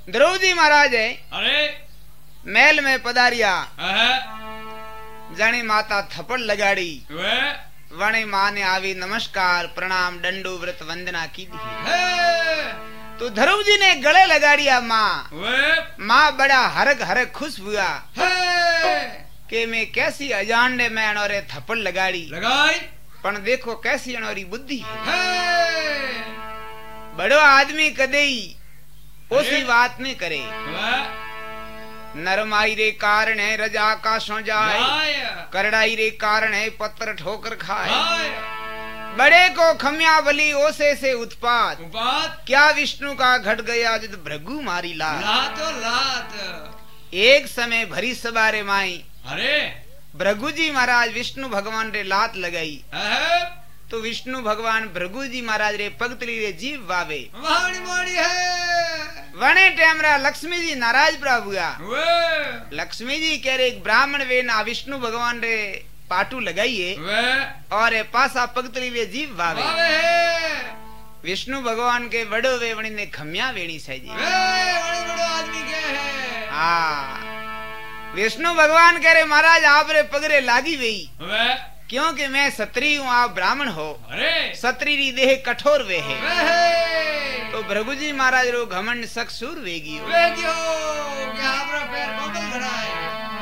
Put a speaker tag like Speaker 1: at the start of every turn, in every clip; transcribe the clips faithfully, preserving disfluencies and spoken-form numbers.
Speaker 1: द्रौपदी महाराज है
Speaker 2: अरे
Speaker 1: महल में पधारिया
Speaker 2: अह
Speaker 1: जानी माता थप्पड़ लगाड़ी
Speaker 2: वे
Speaker 1: वणी माँ ने आवी नमस्कार प्रणाम दंडो व्रत वंदना की दी
Speaker 2: हे
Speaker 1: तो द्रौपदी ने गले लगाड़िया माँ
Speaker 2: वे
Speaker 1: माँ बड़ा हरक हरक खुश हुआ
Speaker 2: हे
Speaker 1: के मैं कैसी अजाने में अनोरे थप्पड़ लगाड़ी
Speaker 2: लगाई
Speaker 1: पण देखो कैसी अनोरी बुद्धि है
Speaker 2: हे
Speaker 1: बड़ो आदमी कदई उसी
Speaker 2: अरे।
Speaker 1: बात में करे
Speaker 2: वे
Speaker 1: नरमाई रे कारण है रजा का सो जाए
Speaker 2: जाय
Speaker 1: करड़ाई रे कारण है पत्थर ठोकर खाए
Speaker 2: जाय
Speaker 1: बड़े को खमिया बली ओसे से उत्पात
Speaker 2: बात
Speaker 1: क्या विष्णु का घट गया जित भृगु मारी ला
Speaker 2: लात लात
Speaker 1: एक समय भरी सभा रे माई
Speaker 2: अरे
Speaker 1: भृगु जी महाराज विष्णु भगवान रे लात लगाई
Speaker 2: अह
Speaker 1: तो विष्णु भगवान भृगु जी महाराज रे पगतली रे जीव वावे
Speaker 2: वाणी मोड़ी है
Speaker 1: वने टेमरा लक्ष्मी जी नाराज प्रभु हुआ
Speaker 2: वे
Speaker 1: लक्ष्मी जी कह रहे एक ब्राह्मण वे ना विष्णु भगवान रे पाटू लगाइए
Speaker 2: वे
Speaker 1: और ए पासा पगतली रे जीव वावे
Speaker 2: वावे
Speaker 1: विष्णु भगवान के बड़ो वे वणी ने खमिया वेणी सही
Speaker 2: वे बड़े बड़े आदमी के है
Speaker 1: हाँ विष्णु भगवान कह रहे महाराज आप रे पगरे लागी गई
Speaker 2: वे
Speaker 1: क्योंकि मैं क्षत्रिय हूँ आप ब्राह्मण हो
Speaker 2: अरे
Speaker 1: क्षत्रिय री देह कठोर वे है
Speaker 2: वे
Speaker 1: तो भृगु जी महाराज रो घमंड सक्सूर वेगी हो
Speaker 2: वे क्यों यहाँ पर पैर बबल खड़ा है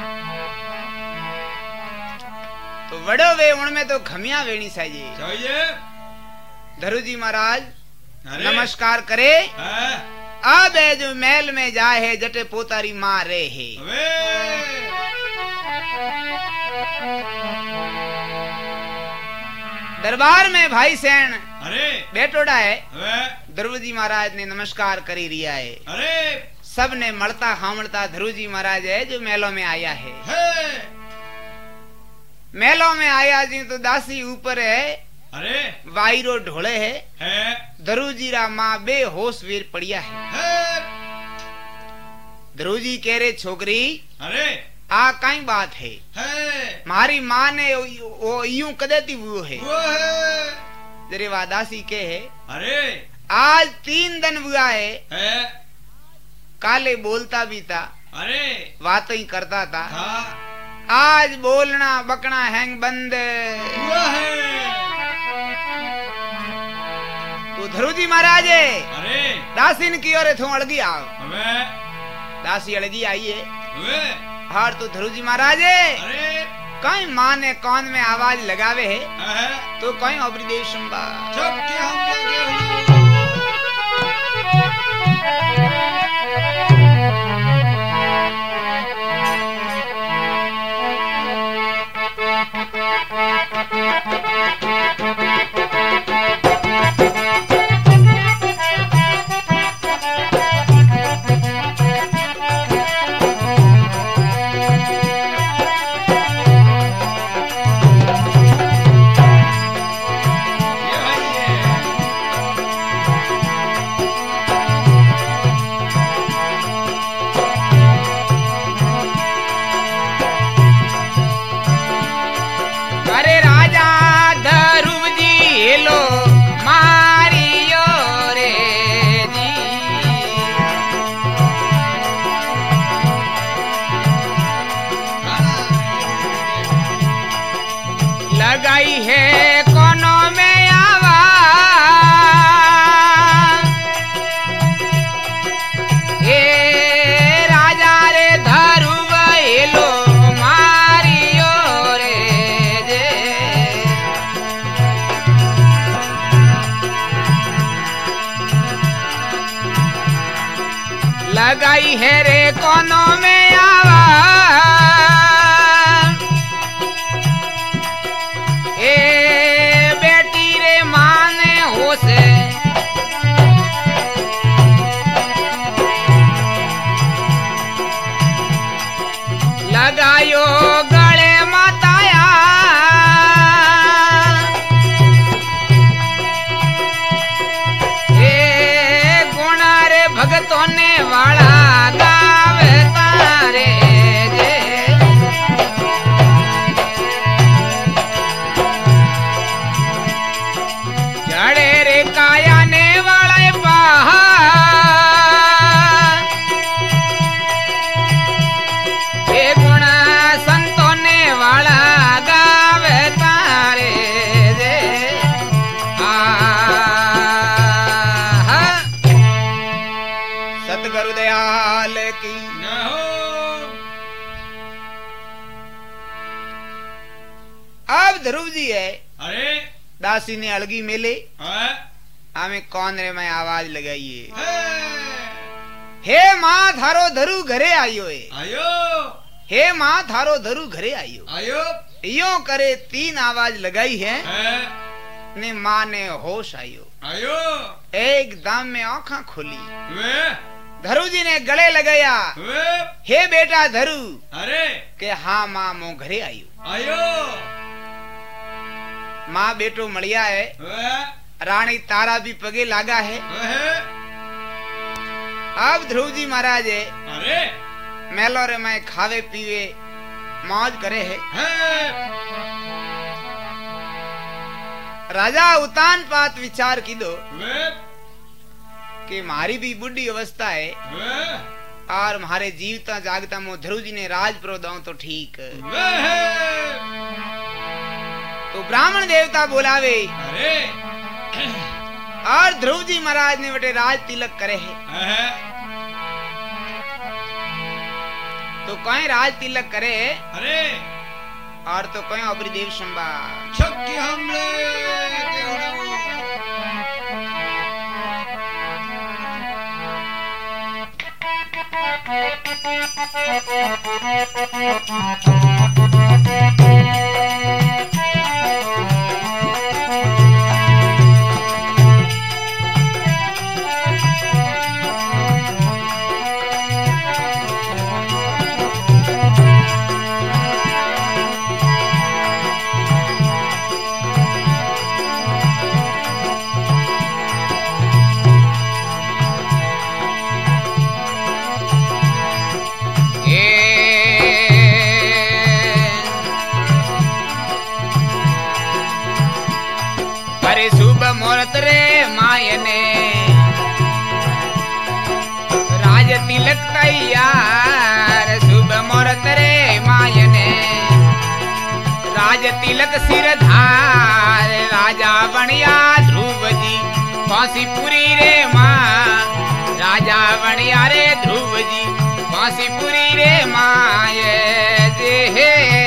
Speaker 1: तो बड़ो वे उनमें तो खमिया वेणी चाहिए
Speaker 2: चाहिए
Speaker 1: धरु जी महाराज
Speaker 2: अरे
Speaker 1: नमस्कार करे
Speaker 2: है
Speaker 1: अब है जो महल में जाए है जटे पोतारी माँ रे है
Speaker 2: वे
Speaker 1: दरबार में भाई सैन
Speaker 2: अरे
Speaker 1: बैठोड़ा है
Speaker 2: वे
Speaker 1: ध्रुव जी महाराज ने नमस्कार करी रिया है
Speaker 2: अरे
Speaker 1: सब ने मलता हामलता ध्रुव जी महाराज है जो मेलों में आया है
Speaker 2: है
Speaker 1: मेलों में आया जी तो दासी ऊपर है
Speaker 2: अरे
Speaker 1: वायरो ढोले है
Speaker 2: है
Speaker 1: ध्रुव जी रा माँ बेहोश वीर पड़िया है
Speaker 2: है
Speaker 1: ध्रुव जी कह रहे छोकरी
Speaker 2: अरे
Speaker 1: आ कई बात है
Speaker 2: है
Speaker 1: मारी माँ ने वो यूं कदेती वो है
Speaker 2: वो है
Speaker 1: जरे वा दासी के है
Speaker 2: अरे
Speaker 1: आज तीन दिन हुआ है
Speaker 2: है
Speaker 1: काले बोलता भी था
Speaker 2: अरे
Speaker 1: बात ही करता था
Speaker 2: था
Speaker 1: आज बोलना बकना हैंग बंद
Speaker 2: वो है
Speaker 1: तो ध्रुव जी महाराज है
Speaker 2: अरे
Speaker 1: दासीन की ओर थो अड़गी आओ
Speaker 2: वे
Speaker 1: दासी अड़गी आई है
Speaker 2: वे
Speaker 1: हार तो ध्रुव जी महाराज है
Speaker 2: अरे
Speaker 1: कहीं माँ ने कान में आवाज लगावे है
Speaker 2: है
Speaker 1: तो कहीं अबरी देव संबा
Speaker 2: चुप के हम लगे
Speaker 1: अरे राजा ध्रुव जी लो मारियो रे जी लगाई है कोनो में आवा ए राजा रे ध्रुव लो मारियो रे जे लगाई है रे कोनो में आवा ए बेटी रे माने हो से लगायो गले माताया ए गुणा रे भगतों ने वाला गावे तारे जे जड़े रे काया ने वाला पहा गुरु दयाल की।
Speaker 2: न हो।
Speaker 1: अब ध्रुव जी है
Speaker 2: अरे
Speaker 1: दासी ने अलगी मेले
Speaker 2: है
Speaker 1: हमें कौन रे में आवाज लगाइए।
Speaker 2: है।
Speaker 1: हे माँ थारो धरु घरे आयो है।
Speaker 2: आयो
Speaker 1: हे माँ थारो धरु घरे आयो।
Speaker 2: आयो
Speaker 1: यो करे तीन आवाज लगाई है
Speaker 2: है
Speaker 1: ने माँ ने होश आयो।
Speaker 2: आयो
Speaker 1: एकदम में आंखें खुली।
Speaker 2: वे
Speaker 1: धरु जी ने गले लगाया।
Speaker 2: वे
Speaker 1: हे बेटा धरु
Speaker 2: अरे
Speaker 1: के हाँ माँ मो घरे आयो।
Speaker 2: आयो
Speaker 1: माँ बेटो मलिया है।
Speaker 2: वे
Speaker 1: रानी तारा भी पगे लागा है।
Speaker 2: वे
Speaker 1: अब ध्रुव जी महाराज है
Speaker 2: अरे
Speaker 1: मेलो रे मैं खावे पीवे मौज करे है।
Speaker 2: है
Speaker 1: राजा उतान पात विचार की दो
Speaker 2: वे
Speaker 1: कि मारी भी बुढ़ी अवस्था है
Speaker 2: वे
Speaker 1: और हमारे जीवता जागता मो ध्रुव जी ने राज प्रो दो तो ठीक।
Speaker 2: वे
Speaker 1: तो ब्राह्मण देवता बोलावे
Speaker 2: अरे
Speaker 1: और ध्रुव जी महाराज ने बटे राज तिलक करे है।
Speaker 2: है
Speaker 1: तो कहीं राज तिलक करे
Speaker 2: अरे
Speaker 1: और तो कहीं अपरी देव संबा
Speaker 2: छक्की हमले केवड़ो
Speaker 1: मोरत रे मायने राज तिलक तैयार शुभ मोरत रे मायने राज तिलक सिरधार राजा बनिया ध्रुव जी बांसीपुरी रे माँ राजा बनिया रे ध्रुव जी बांसीपुरी रे माँ ये जे हे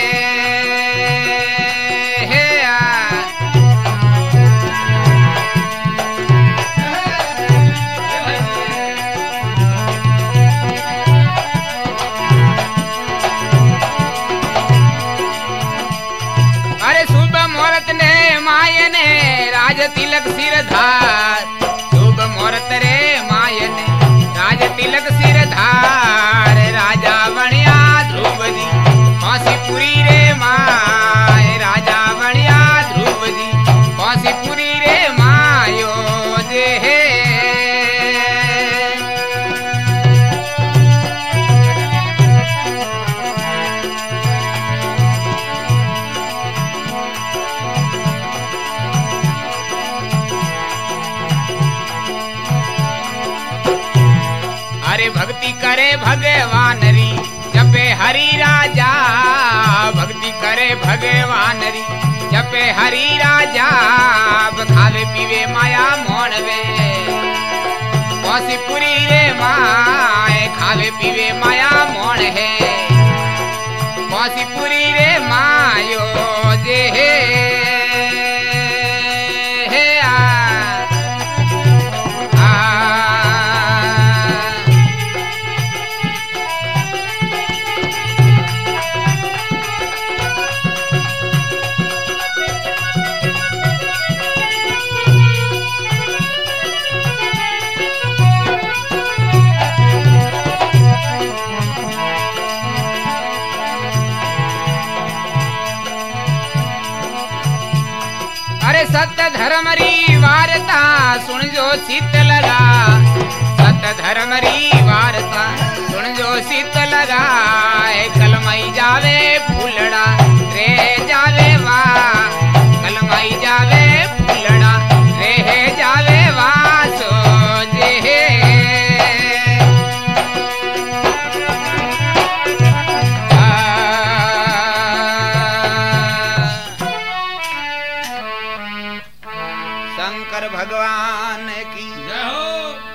Speaker 1: तिलक सिरधार शुभ मुहूर्त रे मायने राज तिलक सिरधार राजा बनिया ध्रुव जी बांसीपुरी रे माय राजा बनिया ध्रुव जी बांसीपुरी रे मायो जे हे भक्ति करे भगवान री जपे हरि राजा भक्ति करे भगवान री जपे हरि राजा खावे पीवे माया मोड़वे बांसीपुरी रे माए खावे पीवे माया मोड़ है बांसीपुरी रे मायो जे हे सत्य धर्म री वार्ता सुन जो शीत लगा सत्य धर्म री वार्ता सुन जो शीत लगा कलमई जावे फूलड़ा रे जावे वाह कलमई जावे फूलड़ा रे जावे वाह सो जे भगवान की जय हो।